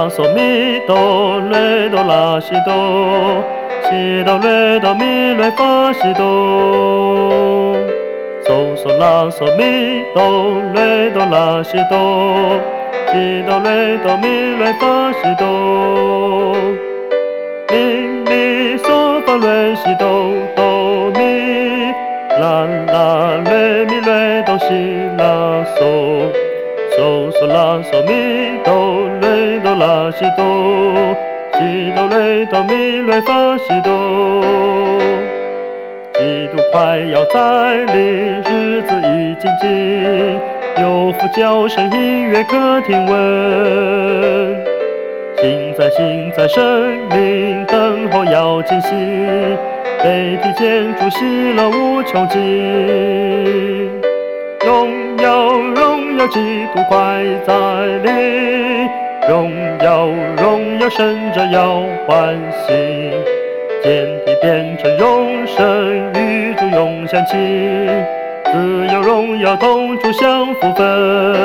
拉嗦咪哆来哆拉西哆，西哆来哆咪来发西哆，嗦嗦拉嗦咪哆来哆拉西哆，西哆来哆咪来发西哆，咪咪嗦发来西哆哆咪，啦啦来咪来哆西拉嗦。嗦嗦拉嗦咪哆来哆拉西哆，西哆来哆咪来发西哆。基督快要再临，日子已经近，有福叫声音乐可听闻。现在生命等候要惊喜，被提前主喜乐无穷尽。荣耀基督快再临，荣耀圣者要欢喜，天地变成永生，与主永相亲，自由荣耀同主享福分。